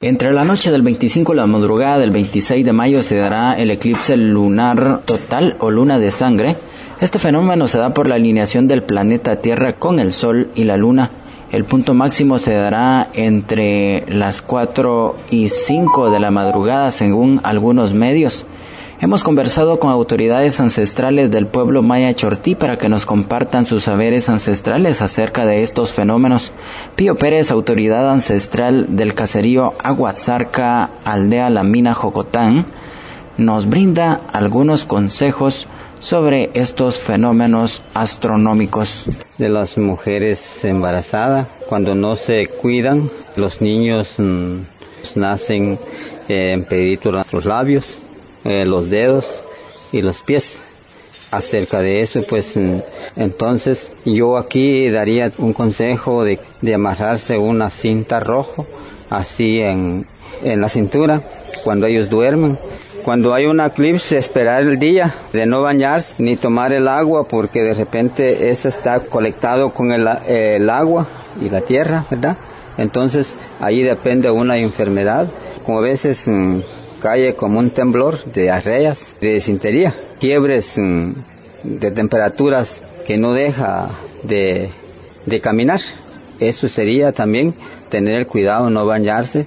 Entre la noche del 25 y la madrugada del 26 de mayo se dará el eclipse lunar total o luna de sangre. Este fenómeno se da por la alineación del planeta Tierra con el Sol y la Luna. El punto máximo se dará entre las 4 y 5 de la madrugada según algunos medios. Hemos conversado con autoridades ancestrales del pueblo maya Chortí para que nos compartan sus saberes ancestrales acerca de estos fenómenos. Pío Pérez, autoridad ancestral del caserío Aguazarca, aldea La Mina, Jocotán, nos brinda algunos consejos sobre estos fenómenos astronómicos. De las mujeres embarazadas, cuando no se cuidan, los niños nacen empeditos en los labios, los dedos y los pies. Acerca de eso, pues entonces yo aquí daría un consejo de amarrarse una cinta roja así en la cintura cuando ellos duermen. Cuando hay un eclipse, esperar el día de no bañarse ni tomar el agua, porque de repente eso está conectado con el agua y la tierra, ¿verdad? Entonces ahí depende una enfermedad, como a veces cae como un temblor de diarreas, de disentería, quiebres de temperaturas que no deja de caminar. Eso sería también tener cuidado, no bañarse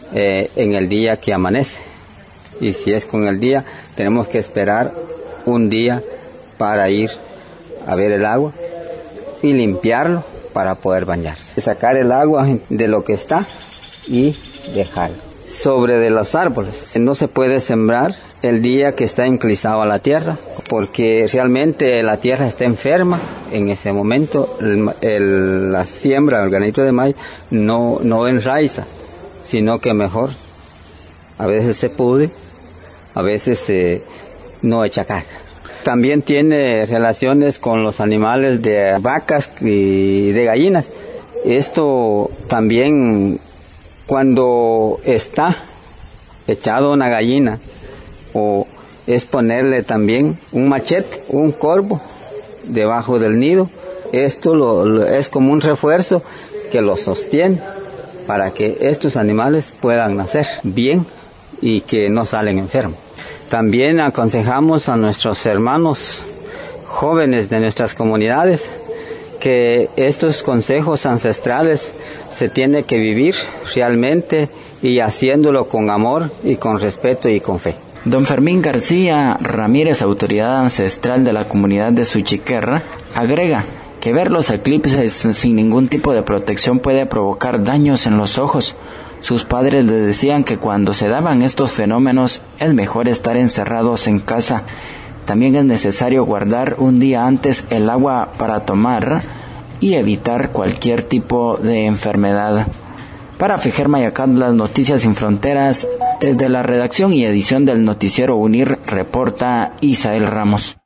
en el día que amanece. Y si es con el día, tenemos que esperar un día para ir a ver el agua y limpiarlo para poder bañarse. Sacar el agua de lo que está y dejarlo. Sobre de los árboles, no se puede sembrar el día que está inclinado a la tierra, porque realmente la tierra está enferma. En ese momento la siembra, el granito de maíz, no enraiza, sino que mejor a veces se pudre, a veces no echa carga. También tiene relaciones con los animales de vacas y de gallinas. Esto también, cuando está echado una gallina, o es ponerle también un machete, un corvo debajo del nido. Esto es como un refuerzo que lo sostiene para que estos animales puedan nacer bien y que no salen enfermos. También aconsejamos a nuestros hermanos jóvenes de nuestras comunidades que estos consejos ancestrales se tiene que vivir realmente y haciéndolo con amor y con respeto y con fe. Don Fermín García Ramírez, autoridad ancestral de la comunidad de Suchiquerra, agrega que ver los eclipses sin ningún tipo de protección puede provocar daños en los ojos. Sus padres les decían que cuando se daban estos fenómenos es mejor estar encerrados en casa. También es necesario guardar un día antes el agua para tomar y evitar cualquier tipo de enfermedad. Para Fijer Mayacán, las Noticias Sin Fronteras, desde la redacción y edición del noticiero UNIR, reporta Isael Ramos.